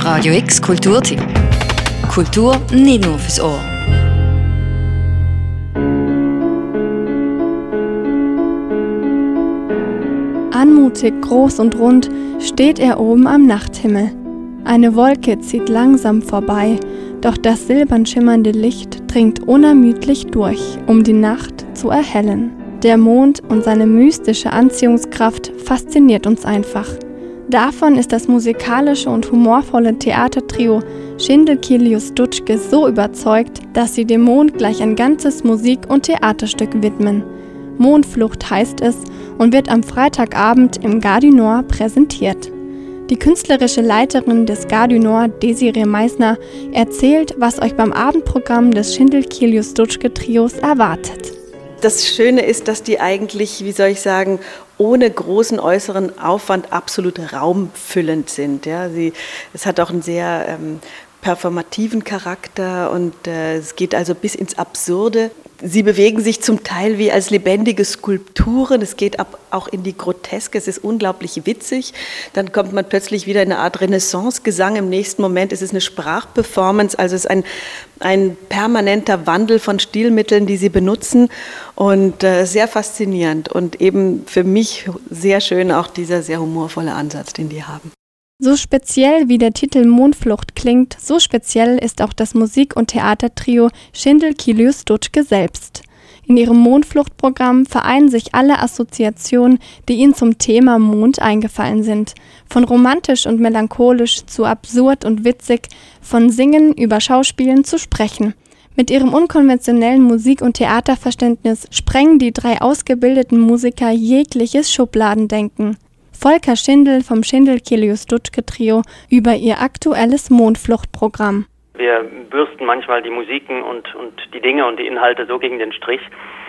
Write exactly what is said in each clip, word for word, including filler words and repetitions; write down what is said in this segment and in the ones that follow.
Radio X Kulturtipp. Kultur nicht nur fürs Ohr. Anmutig, groß und rund steht er oben am Nachthimmel. Eine Wolke zieht langsam vorbei, doch das silbern schimmernde Licht dringt unermüdlich durch, um die Nacht zu erhellen. Der Mond und seine mystische Anziehungskraft fasziniert uns einfach. Davon ist das musikalische und humorvolle Theatertrio Schindelkelius-Dutschke so überzeugt, dass sie dem Mond gleich ein ganzes Musik- und Theaterstück widmen. Mondflucht heißt es und wird am Freitagabend im Gare du Nord präsentiert. Die künstlerische Leiterin des Gare du Nord, Desiree Meissner, erzählt, was euch beim Abendprogramm des Schindelkelius-Dutschke-Trios erwartet. Das Schöne ist, dass die eigentlich, wie soll ich sagen, ohne großen äußeren Aufwand absolut raumfüllend sind. Ja, sie, es hat auch einen sehr ähm, performativen Charakter und äh, es geht also bis ins Absurde. Sie bewegen sich zum Teil wie als lebendige Skulpturen. Es geht ab, auch in die Groteske. Es ist unglaublich witzig. Dann kommt man plötzlich wieder in eine Art Renaissance-Gesang. Im nächsten Moment ist es eine Sprachperformance. Also es ist ein, ein permanenter Wandel von Stilmitteln, die sie benutzen. Und äh, sehr faszinierend. Und eben für mich sehr schön auch dieser sehr humorvolle Ansatz, den die haben. So speziell wie der Titel Mondflucht klingt, so speziell ist auch das Musik- und Theatertrio Schindelkelius-Dutschke selbst. In ihrem Mondfluchtprogramm vereinen sich alle Assoziationen, die ihnen zum Thema Mond eingefallen sind. Von romantisch und melancholisch zu absurd und witzig, von Singen über Schauspielen zu Sprechen. Mit ihrem unkonventionellen Musik- und Theaterverständnis sprengen die drei ausgebildeten Musiker jegliches Schubladendenken. Volker Schindel vom Schindelkelius-Dutschke-Trio über ihr aktuelles Mondfluchtprogramm. Wir bürsten manchmal die Musiken und, und die Dinge und die Inhalte so gegen den Strich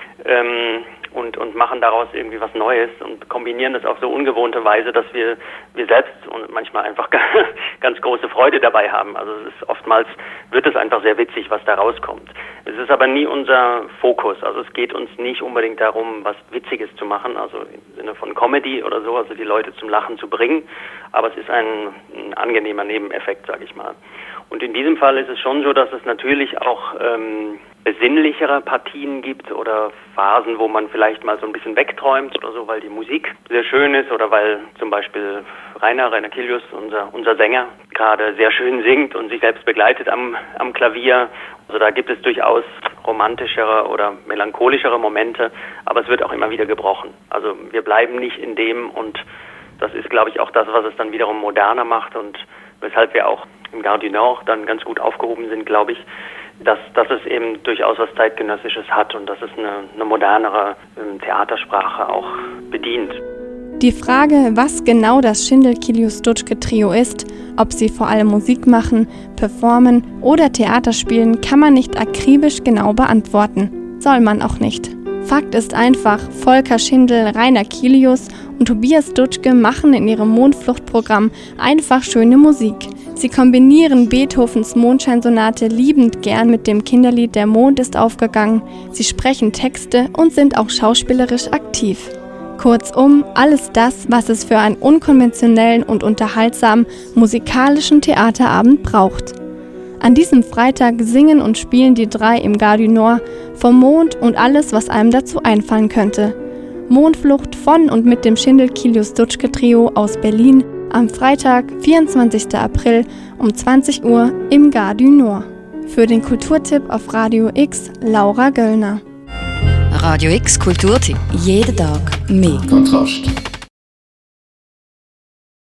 ähm, und, und machen daraus irgendwie was Neues und kombinieren das auf so ungewohnte Weise, dass wir, wir selbst und manchmal einfach ganz große Freude dabei haben. Also es ist oftmals wird es einfach sehr witzig, was da rauskommt. Es ist aber nie unser Fokus. Also es geht uns nicht unbedingt darum, was Witziges zu machen, also im Sinne von Comedy oder so, also die Leute zum Lachen zu bringen. Aber es ist ein, ein angenehmer Nebeneffekt, sage ich mal. Und in diesem Fall ist es schon so, dass es natürlich auch ähm, besinnlichere Partien gibt oder Phasen, wo man vielleicht mal so ein bisschen wegträumt oder so, weil die Musik sehr schön ist oder weil zum Beispiel Rainer, Rainer Kelius, unser, unser Sänger, gerade sehr schön singt und sich selbst begleitet am, am Klavier. Also da gibt es durchaus romantischere oder melancholischere Momente, aber es wird auch immer wieder gebrochen. Also wir bleiben nicht in dem und das ist, glaube ich, auch das, was es dann wiederum moderner macht und weshalb wir auch im Gare du Nord dann ganz gut aufgehoben sind, glaube ich, dass, dass es eben durchaus was Zeitgenössisches hat und dass es eine, eine modernere ähm, Theatersprache auch bedient. Die Frage, was genau das Schindelkelius-Dutschke-Trio ist, ob sie vor allem Musik machen, performen oder Theater spielen, kann man nicht akribisch genau beantworten. Soll man auch nicht. Fakt ist einfach, Volker Schindel, Rainer Kelius und Tobias Dutschke machen in ihrem Mondfluchtprogramm einfach schöne Musik. Sie kombinieren Beethovens Mondscheinsonate liebend gern mit dem Kinderlied Der Mond ist aufgegangen, sie sprechen Texte und sind auch schauspielerisch aktiv. Kurzum, alles das, was es für einen unkonventionellen und unterhaltsamen musikalischen Theaterabend braucht. An diesem Freitag singen und spielen die drei im Gare du Nord vom Mond und alles, was einem dazu einfallen könnte. Mondflucht von und mit dem Schindelkelius-Dutschke-Trio aus Berlin am Freitag, vierundzwanzigsten April um zwanzig Uhr im Gare du Nord. Für den Kulturtipp auf Radio X, Laura Göllner. Radio X Kulturtipp. Jeden Tag mehr. Kontrast.